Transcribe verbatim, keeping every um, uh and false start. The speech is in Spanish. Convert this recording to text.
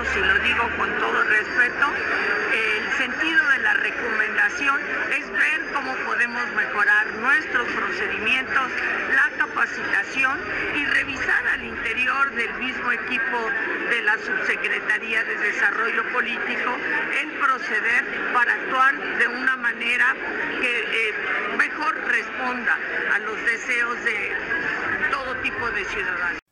esperamos, y lo digo con todo respeto, el sentido de la recomendación es ver cómo podemos mejorar nuestros procedimientos, la capacitación y revisar al interior del mismo equipo de la Subsecretaría de Desarrollo Político el proceder para actuar de una manera que eh, mejor responda a los deseos de todo tipo de ciudadanos.